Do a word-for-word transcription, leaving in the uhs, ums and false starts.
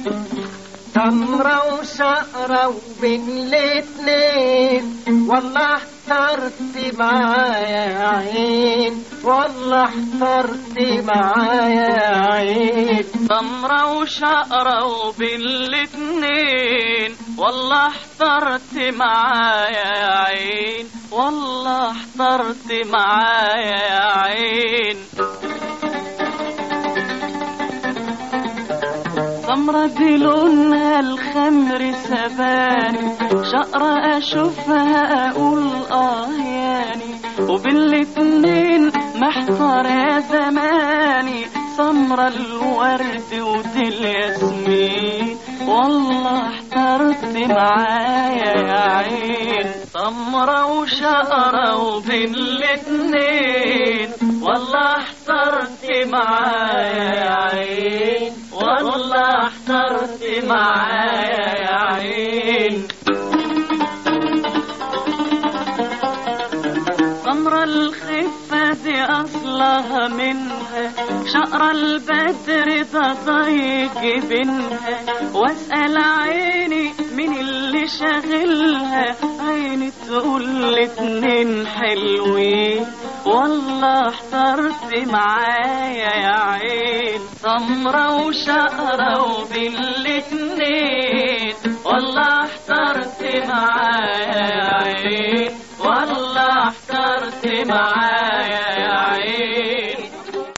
تمرة وشقرة وبين الاتنين، والله احترت معايا يا عين، والله احترت معايا يا عين. تمرة وشقرة وبين الاتنين، والله احترت معايا يا عين، والله احترت معايا يا عين. تمرة دي لونها الخمر سباني، شقرة اشوفها اقول اه ياني، وبالاتنين محتار يا زماني. سمرة الورد ودي الياسمين، والله احترت معايا يا عين. تمرة وشقرة وبين الاتنين، والله احترت معايا يا عين، والله احترت معايا يا عين. تمرة الخفة دي أصلها منها، شقرة البدر ده ضيق بينها، واسأل عيني مين اللي شاغلها، عيني تقول الاتنين حلوين، والله احترت معايا يا عين. تمرة وشقرة وبين الاتنين، والله احترت معايا